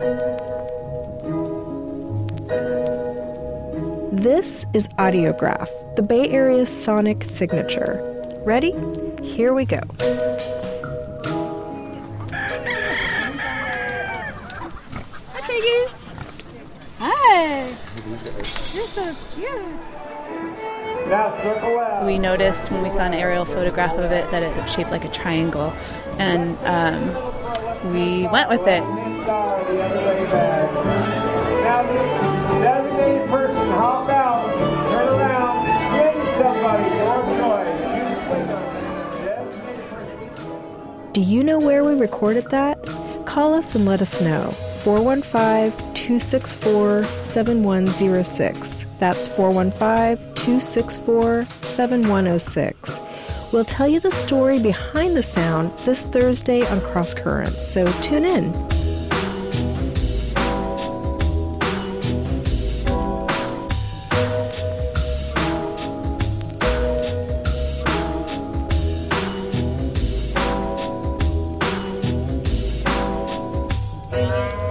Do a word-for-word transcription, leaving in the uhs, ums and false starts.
This is Audiograph, the Bay Area's sonic signature. Ready? Here we go. Hi, piggies. Hi. You're so cute. Now circle out. We noticed when we saw an aerial photograph of it that it was shaped like a triangle, and um, we went with it. Star the other way back. Now the designated person, hop out, turn around, hit somebody, or noise. Do you know where we recorded that? Call us and let us know. four one five, two six four, seven one zero six. That's four one five, two six four, seven one zero six. We'll tell you the story behind the sound this Thursday on Cross Currents, so tune in. Bye.